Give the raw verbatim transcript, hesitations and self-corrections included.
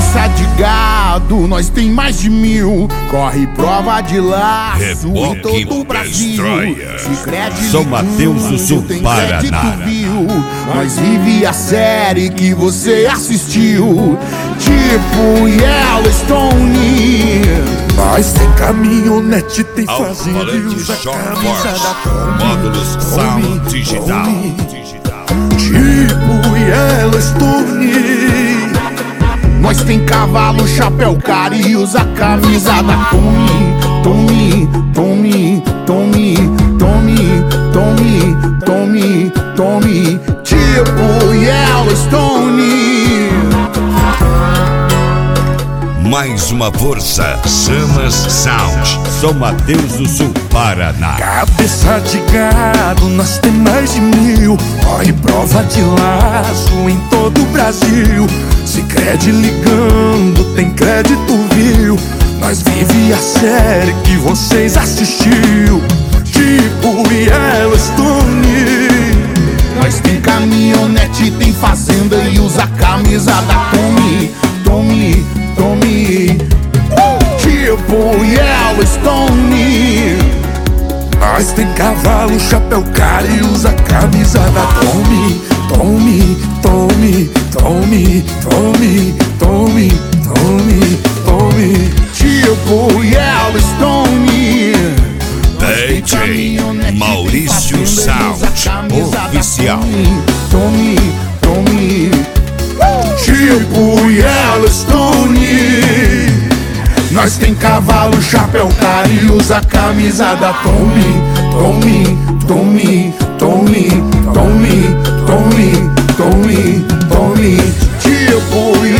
Cabeça de gado, nós tem mais de mil. Corre prova de laço em todo o Brasil. São Mateus do Sul, Paraná. Nós vive a série que você assistiu, tipo Yellowstone. Nós tem caminhonete, tem fazenda e usa camisa da Tommy. Módulos Sound Digital. Tipo Yellowstone. Nós tem cavalo, chapéu cara e usa camisa da Tommy. Tommy, Tommy, Tommy, Tommy, Tommy, Tommy, Tommy, tipo Yellowstone. Mais uma força, Chamas Sound, São Mateus do Sul, Paraná. Cabeça de gado, nós tem mais de mil. Corre prova de laço em todo o Brasil. Se crede ligando, tem crédito viu. Nós vive a série que vocês assistiu, tipo Yellowstone. Nós tem caminhonete, tem fazenda e usa camisa da Tommy. Tommy, Tommy, tipo Yellowstone. Nós tem cavalo, chapéu cara e usa camisa da Tommy. Tommy, Tommy, Tommy, Tommy, Tommy, Tommy, Tommy, tipo Yellowstone. D J Maurício Sound Oficial. Tommy, Tommy, tipo Yellowstone. nós tem cavalo, chapéu cara e usa camisa da Tommy. Tommy, Tommy, Tommy, Tommy, Tommy, Tommy, Tommy, tipo